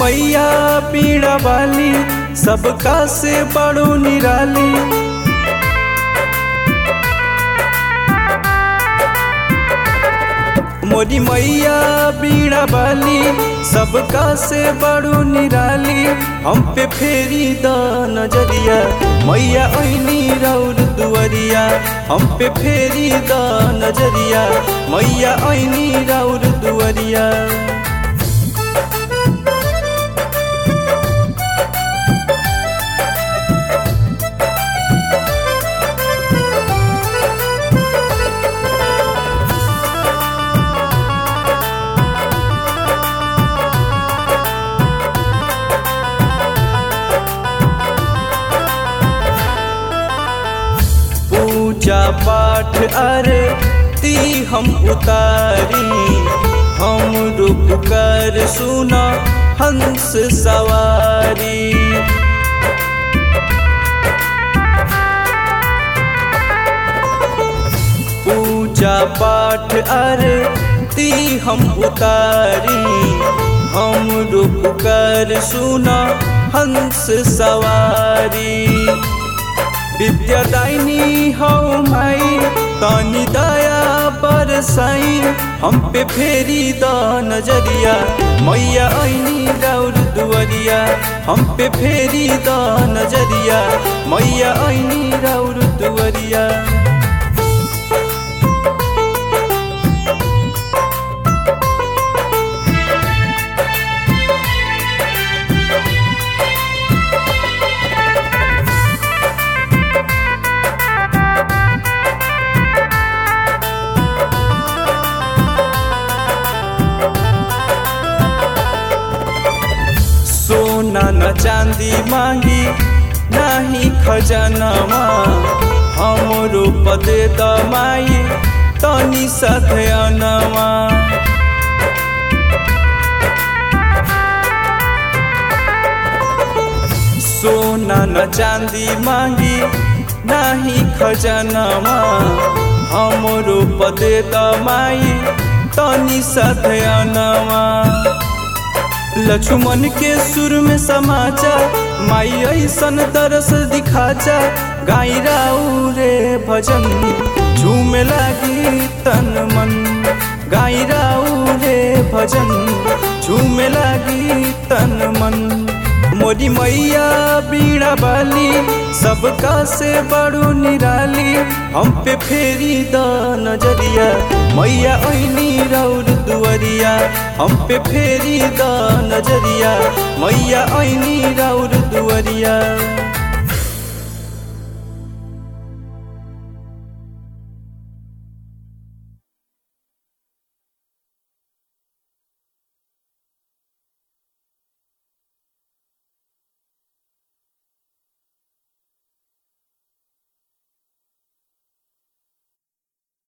मैया पीड़ा वाली सबका से बड़ो निराली। मोरी मैया बीड़ा वाली सबका से बड़ो निराली। हम पे फेरी द नजरिया मैया ओइनी रौर दुआरिया। हम पे फेरी द नजरिया मैया ओइनी रौर दुआरिया। पूजा पाठ आरती हम उतारी। हम रुक कर सुना हंस सवारी। पूजा पाठ आरती हम उतारी। हम रुक कर सुना हंस सवारी। विद्यादायिनी हौ माई तनी दया बरसाई। हम पे फेरी द नजरिया मैया ओइनी रौर दुआरिया। हम पे फेरी द नजरिया मैया ओइनी रौर दुआरिया। सोना न चांदी मांगी नाही खजानवा। हमरो पदे दमाई तनी सधयनवा। सोना न चांदी मांगी नाही खजानवा। हमरो पदे दमाई तनी सधयनवा। लक्ष्मण के सुर में समाचा माई ऐसन तरस दिखाचा। गाई राउ रे भजन झूमे लागी तन मन। गाई राउ रे भजन झूमे लागी तन मन। मोरी मैया बीड़ा वाली सबका से बड़ो निराली। हम पे फेरी द नजरिया मैया ओइनी रौर दुआरिया। हम पे फेरी द नजरिया मैया ओइनी रौर दुआरिया।